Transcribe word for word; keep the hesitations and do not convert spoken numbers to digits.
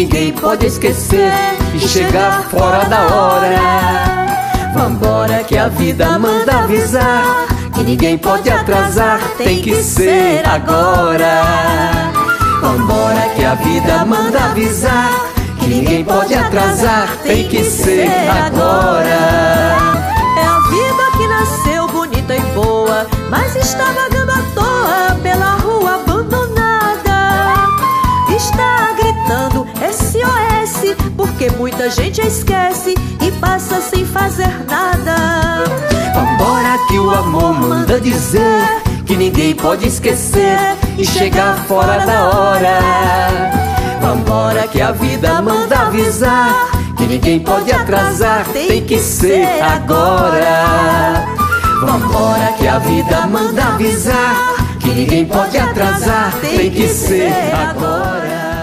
ninguém pode esquecer e chegar fora da hora. Vambora que a vida manda avisar que ninguém pode atrasar, tem que ser agora. Vambora que a vida manda avisar que ninguém pode atrasar, tem que ser agora. É a vida que nasceu bonita e boa, mas está vagando à toa pela rua abandonada. Está gritando S O S porque muita gente a esquece e passa sem fazer nada. Vambora que o amor manda dizer que ninguém pode esquecer e chegar fora da hora. Vambora que a vida manda avisar que ninguém pode atrasar, tem que ser agora. Vambora que a vida manda avisar que ninguém pode atrasar, tem que ser agora.